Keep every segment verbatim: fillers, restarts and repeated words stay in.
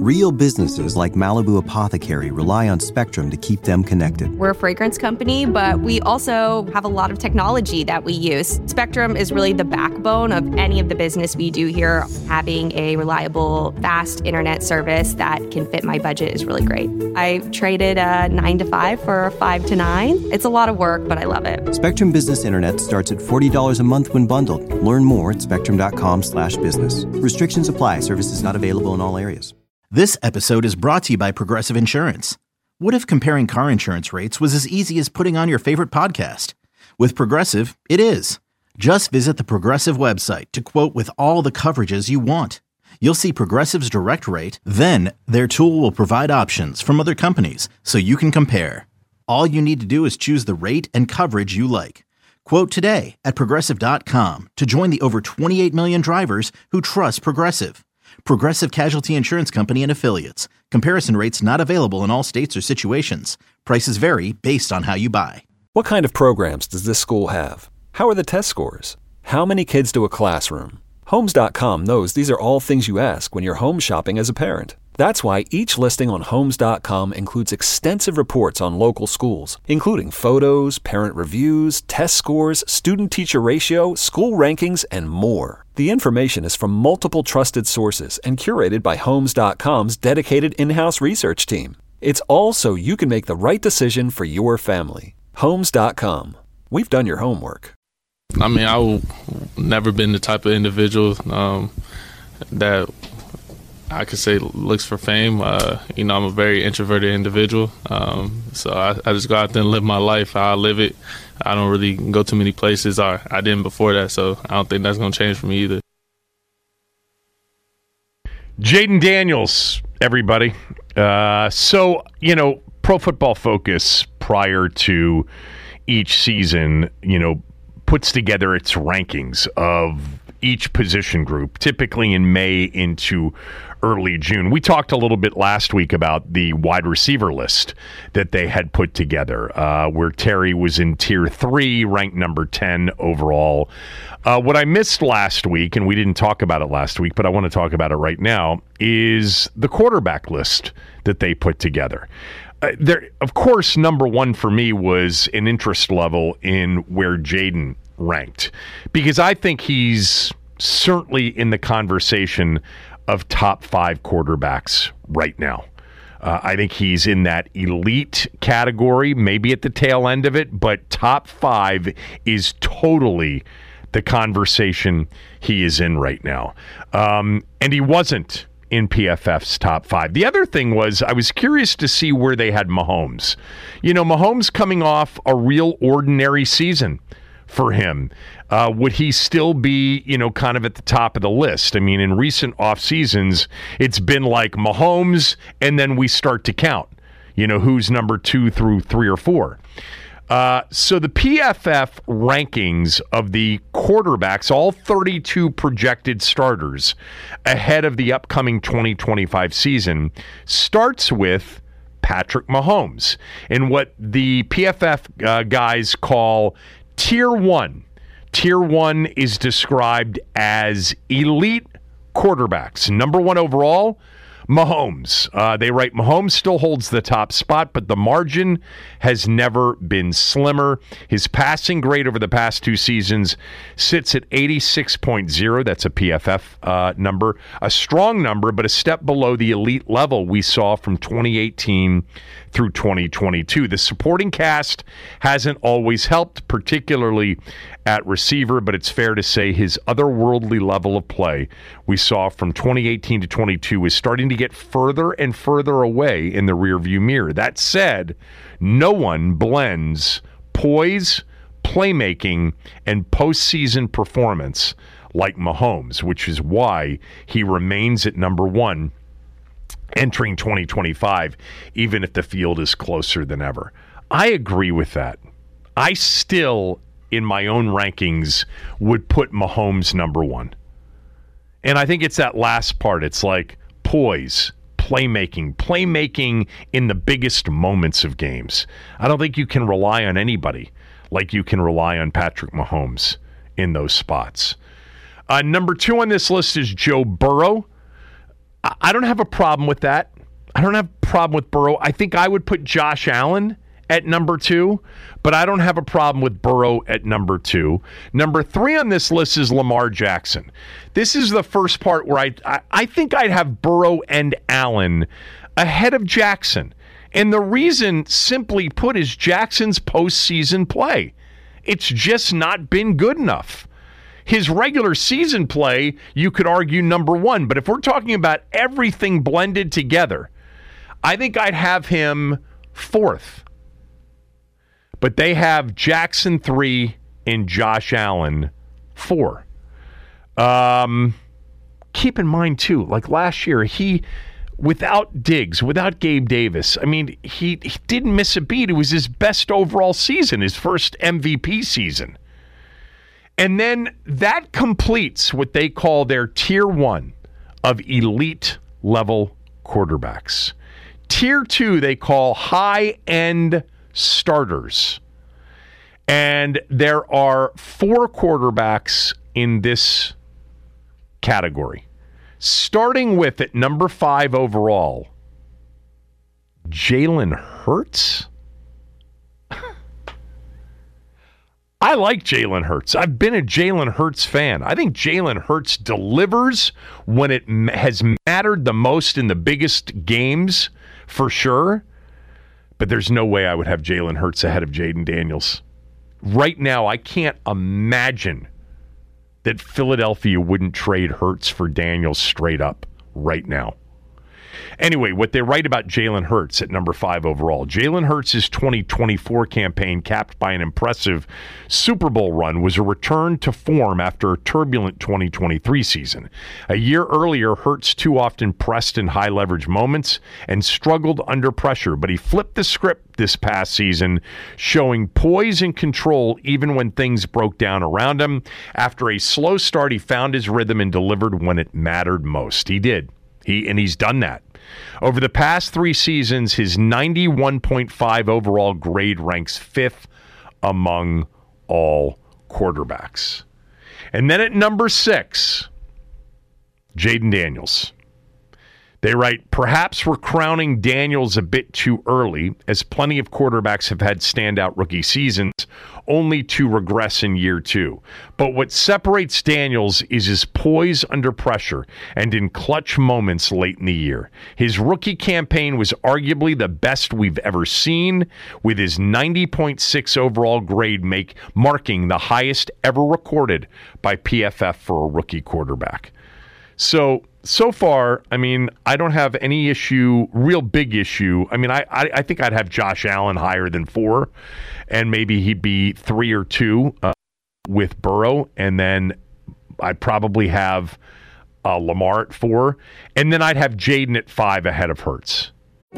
Real businesses like Malibu Apothecary rely on Spectrum to keep them connected. We're a fragrance company, but we also have a lot of technology that we use. Spectrum is really the backbone of any of the business we do here. Having a reliable, fast internet service that can fit my budget is really great. I traded a nine to five for a five to nine. It's a lot of work, but I love it. Spectrum Business Internet starts at forty dollars a month when bundled. Learn more at spectrum.com slash business. Restrictions apply. Services not available in all areas. This episode is brought to you by Progressive Insurance. What if comparing car insurance rates was as easy as putting on your favorite podcast? With Progressive, it is. Just visit the Progressive website to quote with all the coverages you want. You'll see Progressive's direct rate, then their tool will provide options from other companies so you can compare. All you need to do is choose the rate and coverage you like. Quote today at progressive dot com to join the over twenty-eight million drivers who trust Progressive. Progressive Casualty Insurance Company and Affiliates. Comparison rates not available in all states or situations. Prices vary based on how you buy. What kind of programs does this school have? How are the test scores? How many kids do a classroom? Homes dot com knows these are all things you ask when you're home shopping as a parent. That's why each listing on Homes dot com includes extensive reports on local schools, including photos, parent reviews, test scores, student-teacher ratio, school rankings, and more. The information is from multiple trusted sources and curated by Homes dot com's dedicated in-house research team. It's all so you can make the right decision for your family. Homes dot com. We've done your homework. I mean, I've never been the type of individual um, that I could say looks for fame. Uh, you know, I'm a very introverted individual. Um, so I, I just go out there and live my life how I live it. I don't really go too many places. I, I didn't before that, so I don't think that's going to change for me either. Jayden Daniels, everybody. Uh, so, you know, Pro Football Focus prior to each season, you know, puts together its rankings of each position group, typically in May into early June. We talked a little bit last week about the wide receiver list that they had put together, uh, where Terry was in tier three, ranked number ten overall. Uh, what I missed last week, and we didn't talk about it last week, but I want to talk about it right now, is the quarterback list that they put together. Uh, there, of course, number one for me was an interest level in where Jayden ranked, because I think he's certainly in the conversation of top five quarterbacks right now. Uh, I think he's in that elite category, maybe at the tail end of it, but top five is totally the conversation he is in right now. Um, and he wasn't in P F F's top five. The other thing was, I was curious to see where they had Mahomes. You know, Mahomes coming off a real ordinary season for him. Uh, would he still be, you know, kind of at the top of the list? I mean, in recent off seasons, it's been like Mahomes, and then we start to count, you know, who's number two through three or four. Uh, so the P F F rankings of the quarterbacks, all thirty-two projected starters ahead of the upcoming twenty twenty-five season, starts with Patrick Mahomes in what the P F F uh, guys call Tier one. Tier one is described as elite quarterbacks. Number one overall, Mahomes. Uh, they write Mahomes still holds the top spot, but the margin has never been slimmer. His passing grade over the past two seasons sits at eighty-six point oh. That's a P F F uh, number. A strong number, but a step below the elite level we saw from twenty eighteen through twenty twenty-two. The supporting cast hasn't always helped, particularly at receiver, but it's fair to say his otherworldly level of play we saw from twenty eighteen to twenty-two is starting to get further and further away in the rearview mirror. That said, no one blends poise, playmaking, and postseason performance like Mahomes, which is why he remains at number one entering twenty twenty-five, even if the field is closer than ever. I agree with that. I still, in my own rankings, would put Mahomes number one. And I think it's that last part. It's like poise, playmaking, playmaking in the biggest moments of games. I don't think you can rely on anybody like you can rely on Patrick Mahomes in those spots. Uh, number two on this list is Joe Burrow. I, I don't have a problem with that. I don't have a problem with Burrow. I think I would put Josh Allen at number two, but I don't have a problem with Burrow at number two. Number three on this list is Lamar Jackson. This is the first part where I, I, I think I'd have Burrow and Allen ahead of Jackson. And the reason, simply put, is Jackson's postseason play. It's just not been good enough. His regular season play, you could argue number one. But if we're talking about everything blended together, I think I'd have him fourth. But they have Jackson three and Josh Allen four. Um, keep in mind, too, like last year, he... without Diggs, without Gabe Davis, I mean, he, he didn't miss a beat. It was his best overall season, his first M V P season. And then that completes what they call their tier one of elite level quarterbacks. Tier two, they call high-end starters. And there are four quarterbacks in this category. Starting with, at number five overall, Jalen Hurts. I like Jalen Hurts. I've been a Jalen Hurts fan. I think Jalen Hurts delivers when it has mattered the most in the biggest games, for sure. But there's no way I would have Jalen Hurts ahead of Jaden Daniels. Right now, I can't imagine that Philadelphia wouldn't trade Hurts for Daniels straight up right now. Anyway, what they write about Jalen Hurts at number five overall. Jalen Hurts' twenty twenty-four campaign, capped by an impressive Super Bowl run, was a return to form after a turbulent twenty twenty-three season. A year earlier, Hurts too often pressed in high-leverage moments and struggled under pressure, but he flipped the script this past season, showing poise and control even when things broke down around him. After a slow start, he found his rhythm and delivered when it mattered most. He did. He and he's done that. Over the past three seasons, his ninety-one point five overall grade ranks fifth among all quarterbacks. And then at number six, Jaden Daniels. They write, perhaps we're crowning Daniels a bit too early, as plenty of quarterbacks have had standout rookie seasons, only to regress in year two. But what separates Daniels is his poise under pressure and in clutch moments late in the year. His rookie campaign was arguably the best we've ever seen, with his ninety point six overall grade make marking the highest ever recorded by P F F for a rookie quarterback. So, so far, I mean, I don't have any issue, real big issue. I mean, I, I, I think I'd have Josh Allen higher than four, and maybe he'd be three or two uh, with Burrow, and then I'd probably have uh, Lamar at four, and then I'd have Jaden at five ahead of Hurts.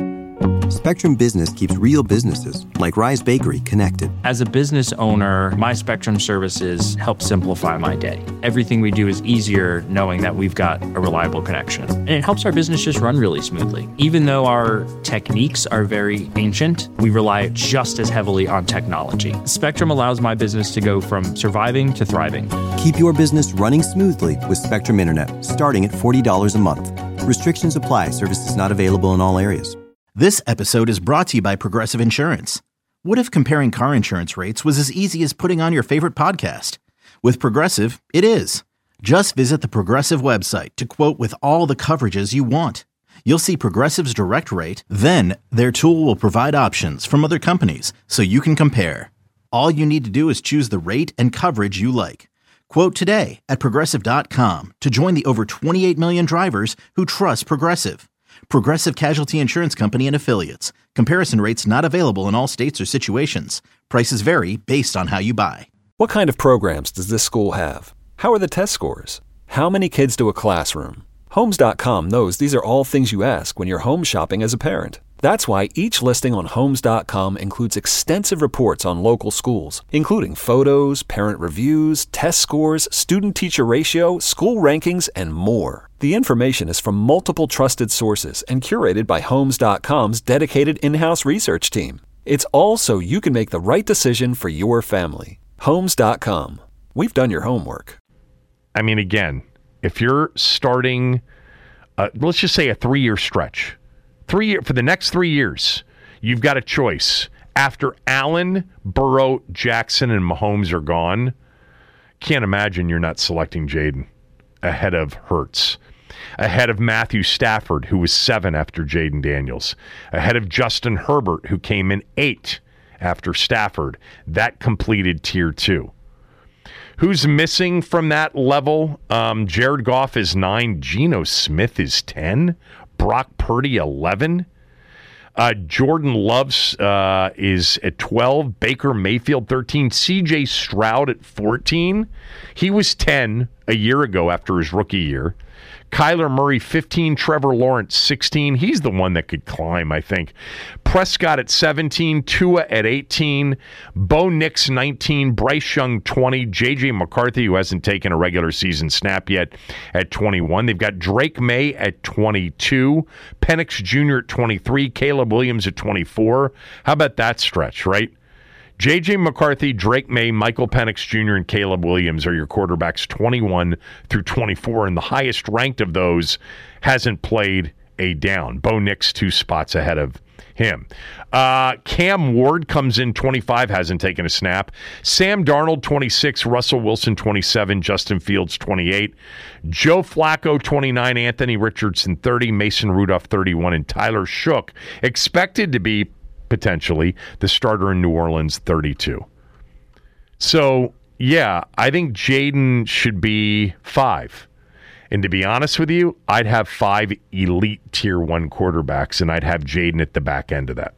Spectrum Business keeps real businesses, like Rise Bakery, connected. As a business owner, my Spectrum services help simplify my day. Everything we do is easier knowing that we've got a reliable connection. And it helps our business just run really smoothly. Even though our techniques are very ancient, we rely just as heavily on technology. Spectrum allows my business to go from surviving to thriving. Keep your business running smoothly with Spectrum Internet, starting at forty dollars a month. Restrictions apply. Services not available in all areas. This episode is brought to you by Progressive Insurance. What if comparing car insurance rates was as easy as putting on your favorite podcast? With Progressive, it is. Just visit the Progressive website to quote with all the coverages you want. You'll see Progressive's direct rate, then their tool will provide options from other companies so you can compare. All you need to do is choose the rate and coverage you like. Quote today at Progressive dot com to join the over twenty-eight million drivers who trust Progressive. Progressive Casualty Insurance Company and Affiliates. Comparison rates not available in all states or situations. Prices vary based on how you buy. What kind of programs does this school have? How are the test scores? How many kids do a classroom? Homes dot com knows these are all things you ask when you're home shopping as a parent. That's why each listing on Homes dot com includes extensive reports on local schools, including photos, parent reviews, test scores, student-teacher ratio, school rankings, and more. The information is from multiple trusted sources and curated by Homes dot com's dedicated in-house research team. It's all so you can make the right decision for your family. Homes dot com. We've done your homework. I mean, again, if you're starting uh, let's just say a three-year stretch. Three year, for the next three years, you've got a choice. After Allen, Burrow, Jackson, and Mahomes are gone, can't imagine you're not selecting Jayden ahead of Hurts, ahead of Matthew Stafford, who was seven after Jayden Daniels, ahead of Justin Herbert, who came in eight after Stafford. That completed tier two. Who's missing from that level? Um, Jared Goff is nine. Geno Smith is ten. Brock Purdy, eleven. Uh, Jordan Love uh, is at twelve. Baker Mayfield, thirteen. C J Stroud at fourteen. He was ten a year ago after his rookie year. Kyler Murray, fifteen. Trevor Lawrence, sixteen. He's the one that could climb, I think. Prescott at seventeen. Tua at eighteen. Bo Nix, nineteen. Bryce Young, twenty. J J McCarthy, who hasn't taken a regular season snap yet, at twenty-one. They've got Drake May at twenty-two. Penix Junior at twenty-three. Caleb Williams at twenty-four. How about that stretch, right? J J McCarthy, Drake May, Michael Penix Junior, and Caleb Williams are your quarterbacks twenty-one through twenty-four, and the highest ranked of those hasn't played a down. Bo Nix two spots ahead of him. Uh, Cam Ward comes in twenty-five, hasn't taken a snap. Sam Darnold, twenty-six. Russell Wilson, twenty-seven. Justin Fields, twenty-eight. Joe Flacco, twenty-nine. Anthony Richardson, thirty. Mason Rudolph, thirty-one. And Tyler Shook, expected to be potentially the starter in New Orleans, thirty-two. So, yeah, I think Jayden should be five. And to be honest with you, I'd have five elite tier one quarterbacks, and I'd have Jayden at the back end of that.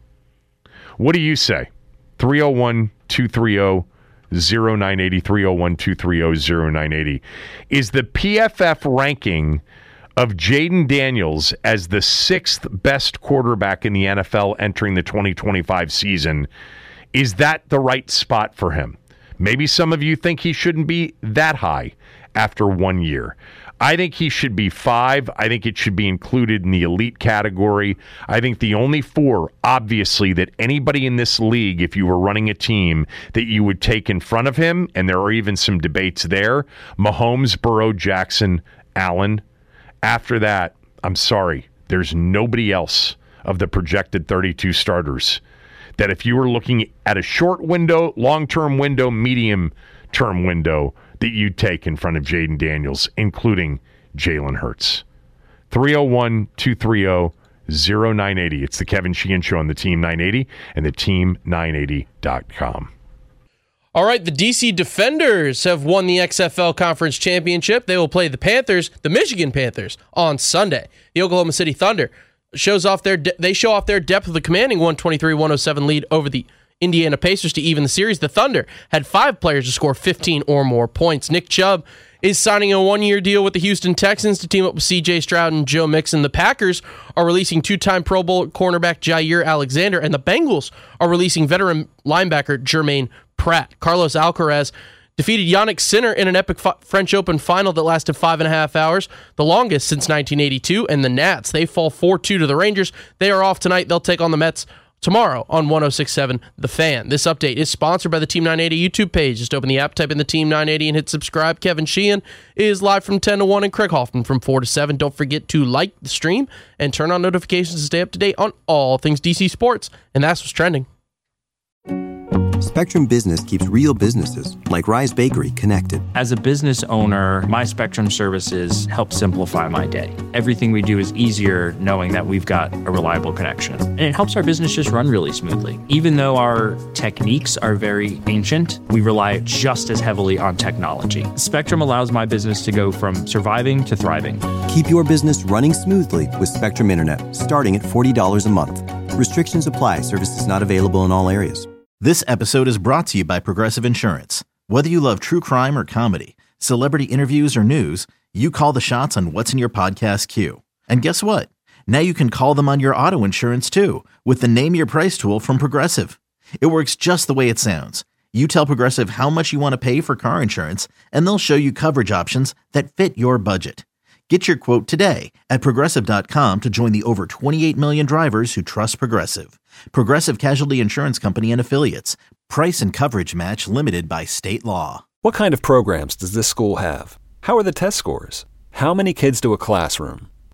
What do you say? three oh one, two three oh, oh nine eight oh, three oh one, two three oh, oh nine eight oh. Is the P F F ranking of Jayden Daniels as the sixth best quarterback in the N F L entering the twenty twenty-five season, is that the right spot for him? Maybe some of you think he shouldn't be that high after one year. I think he should be five. I think it should be included in the elite category. I think the only four, obviously, that anybody in this league, if you were running a team, that you would take in front of him, and there are even some debates there, Mahomes, Burrow, Jackson, Allen. After that, I'm sorry, there's nobody else of the projected thirty-two starters that if you were looking at a short window, long-term window, medium-term window, that you'd take in front of Jayden Daniels, including Jalen Hurts. three oh one, two three oh, oh nine eight oh. It's the Kevin Sheehan Show on the Team nine eighty and the team nine eighty dot com. All right, the D C Defenders have won the X F L Conference Championship. They will play the Panthers, the Michigan Panthers, on Sunday. The Oklahoma City Thunder shows off their de- they show off their depth with a commanding one twenty-three one oh seven lead over the Indiana Pacers to even the series. The Thunder had five players to score fifteen or more points. Nick Chubb is signing a one-year deal with the Houston Texans to team up with C J Stroud and Joe Mixon. The Packers are releasing two-time Pro Bowl cornerback Jair Alexander, and the Bengals are releasing veteran linebacker Jermaine Pratt. Carlos Alcaraz defeated Yannick Sinner in an epic fi- French Open final that lasted five and a half hours, the longest since nineteen eighty-two, and the Nats, they fall four two to the Rangers. They are off tonight. They'll take on the Mets tomorrow on one oh six point seven The Fan. This update is sponsored by the Team nine eighty YouTube page. Just open the app, type in the Team nine eighty, and hit subscribe. Kevin Sheehan is live from ten to one, and Craig Hoffman from four to seven. Don't forget to like the stream and turn on notifications to stay up to date on all things D C sports. And that's what's trending. Spectrum Business keeps real businesses, like Rise Bakery, connected. As a business owner, my Spectrum services help simplify my day. Everything we do is easier knowing that we've got a reliable connection. And it helps our business just run really smoothly. Even though our techniques are very ancient, we rely just as heavily on technology. Spectrum allows my business to go from surviving to thriving. Keep your business running smoothly with Spectrum Internet, starting at forty dollars a month. Restrictions apply. Services not available in all areas. This episode is brought to you by Progressive Insurance. Whether you love true crime or comedy, celebrity interviews or news, you call the shots on what's in your podcast queue. And guess what? Now you can call them on your auto insurance too with the Name Your Price tool from Progressive. It works just the way it sounds. You tell Progressive how much you want to pay for car insurance, and they'll show you coverage options that fit your budget. Get your quote today at Progressive dot com to join the over twenty-eight million drivers who trust Progressive. Progressive Casualty Insurance Company and Affiliates. Price and coverage match limited by state law. What kind of programs does this school have? How are the test scores? How many kids do a classroom?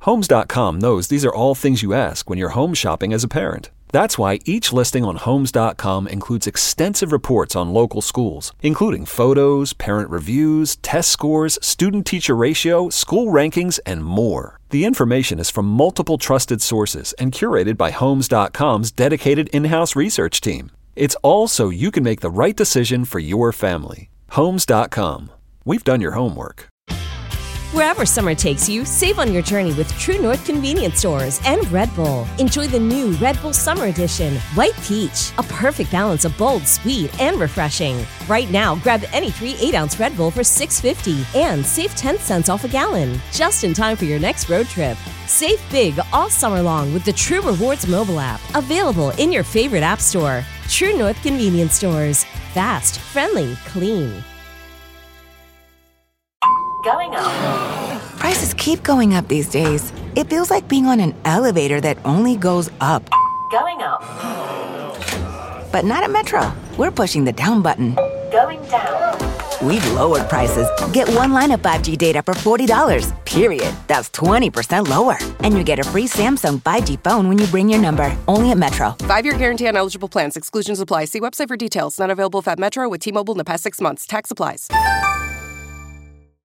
Homes dot com knows these are all things you ask when you're home shopping as a parent. That's why each listing on Homes dot com includes extensive reports on local schools, including photos, parent reviews, test scores, student-teacher ratio, school rankings, and more. The information is from multiple trusted sources and curated by Homes dot com's dedicated in-house research team. It's all so you can make the right decision for your family. Homes dot com. We've done your homework. Wherever summer takes you, save on your journey with True North Convenience Stores and Red Bull. Enjoy the new Red Bull Summer Edition, White Peach, a perfect balance of bold, sweet, and refreshing. Right now, grab any three eight-ounce Red Bull for six fifty and save ten cents off a gallon, just in time for your next road trip. Save big all summer long with the True Rewards mobile app, available in your favorite app store. True North Convenience Stores. Fast, friendly, clean. Going up. Prices keep going up these days. It feels like being on an elevator that only goes up. Going up. But not at Metro. We're pushing the down button. Going down. We've lowered prices. Get one line of five G data for forty dollars, period. That's twenty percent lower. And you get a free Samsung five G phone when you bring your number. Only at Metro. Five-year guarantee on eligible plans. Exclusions apply. See website for details. Not available if at Metro with T-Mobile in the past six months. Tax applies.